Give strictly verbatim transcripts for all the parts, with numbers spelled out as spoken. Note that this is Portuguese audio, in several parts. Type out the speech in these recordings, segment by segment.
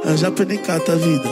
Eu já perdi cata a vida.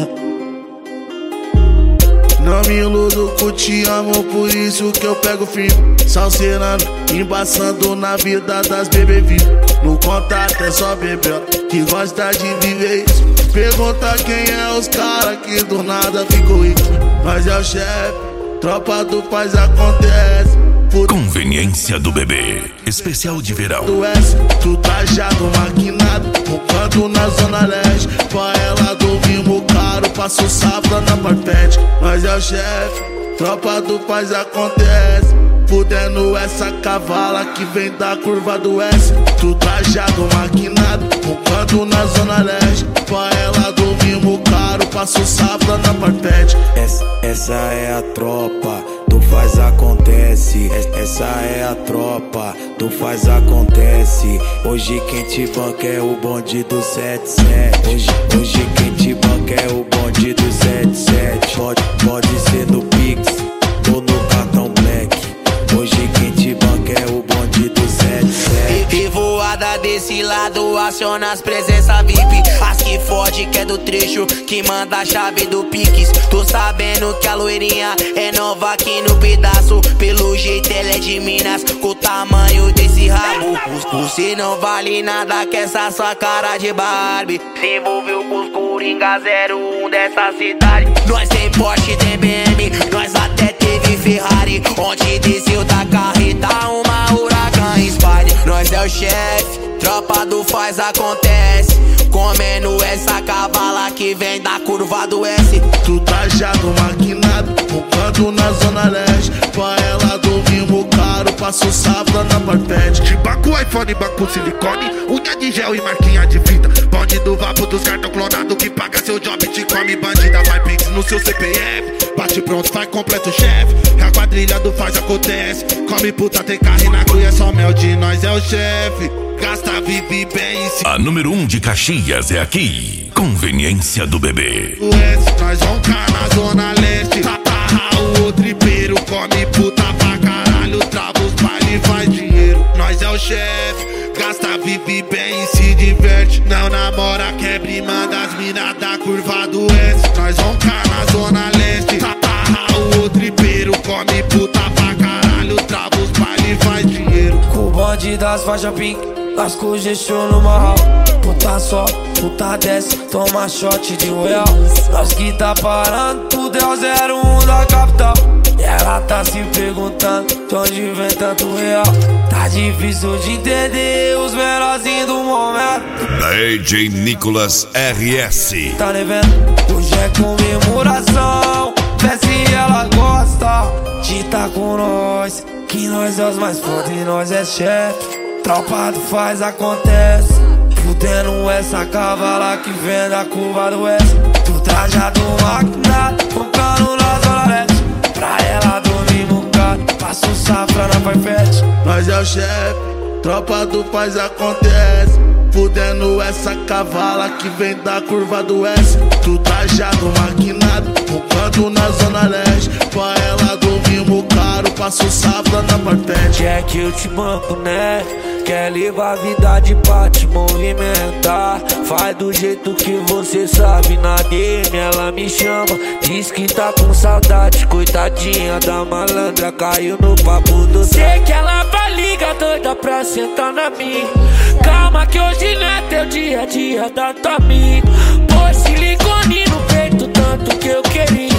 Não me iludo com te amo, por isso que eu pego firme. Salseirando, embaçando na vida das bebê vivo. No contato é só bebê que gosta de viver isso. Pergunta quem é os cara que do nada ficou rico. Mas é o chefe, tropa do Faz Acontece. Conveniência do Bebê, especial de verão. Do S, tu trajado, maquinado, focando na zona leste. Pra ela do mimo caro, passo safra na parpete. Mas é o chefe, tropa do Faz Acontece. Fudendo essa cavala que vem da curva do S. Tu trajado, maquinado, focando na zona leste. Pra ela do mimo caro, passo safra na parpete. Essa, essa é a tropa do Faz Acontece. Essa é a tropa do Faz Acontece. Hoje quem te banca é o bonde do sete sete. Hoje, hoje quem te banca é o bonde do sete sete. Pode, pode ser no Pix ou no cartão Black. Hoje quem te banca é o bonde do sete sete. E voada desse lado, aciona as presenças V I P. As que fode que é do trecho, que manda a chave do Pix. Tô sabendo que a loirinha é nova aqui no pedaço. Pelo jeito ela é de Minas, com o tamanho desse rabo. Você não vale nada que essa sua cara de Barbie. Se envolveu com os Coringa zero um dessa cidade. Nós tem Porsche, tem B M, nós até teve Ferrari. Onde desceu da carreta uma Huracan Spider. Nós é o chefe, tropa do Faz Acontece. Comendo essa cavala que vem da curva do S. Tu trajado, maquinado, focando na zona leste. Pra ela do mimo caro, passo safra na parpete. De banco, iPhone, banco, silicone, unha de gel e marquinha de fita. Bonde do vapo dos cartão clonado que paga seu job, te come bandida. Vai Pix no seu C P F, bate pronto, faz completo chefe. A quadrilha do Faz Acontece. Come puta, tem carro e na cruz é só mel de nós é o chefe. Gasta, vive bem. A número um de Caxias é aqui. Conveniência do Bebê. O S, nós vamos cá na zona leste. Tatarra o tripeiro, come puta pra caralho. Trava os baile, faz dinheiro. Nós é o chefe. Gasta, vive bem e se diverte. Não namora, quebra e manda as minas da curva do S. Nós vamos cá na zona leste. Tatarra o tripeiro, come puta pra caralho. Trava os baile, faz dinheiro. Com o bonde das faixas pink, nós congestionamos no marral. Puta só, puta desce, toma shot de royal. Nós que tá parando, tudo é o zero um da capital. E ela tá se perguntando de onde vem tanto real. Tá difícil de entender os menorzinhos do momento. D J Nicolas R S. Tá devendo? Hoje é comemoração. Vê se ela gosta de tá com nós. Que nós é os mais foda e nós é chefe. Tropa do Faz Acontece. Fudendo essa cavala que vem da curva do S. Tu trajado maquinado, focando na zona leste. Pra ela dormir mocado, passo safra na parpete. Nós é o chefe, tropa do Faz Acontece. Fudendo essa cavala que vem da curva do S. Tu trajado, maquinado, focando na zona leste. Pra ela dormir caro, passo safra na parpete. Quer que eu te banco, né? Quer levar a vida de pra te movimentar. Faz do jeito que você sabe. Na D M ela me chama, diz que tá com saudade. Coitadinha da malandra, caiu no papo do... Sei que ela vai ligar doida pra sentar na minha. Calma que hoje não é teu dia a dia da tua amiga. Pôs silicone no peito tanto que eu queria.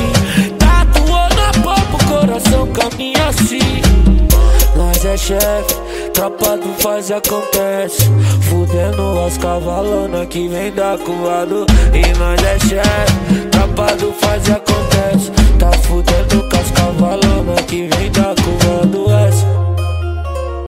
Tatuou na polpa o coração caminha assim. Nós é chefe, tropa do Faz Acontece. Fudendo as cavalonas que vem da curva do... E nós é chefe, tropa do Faz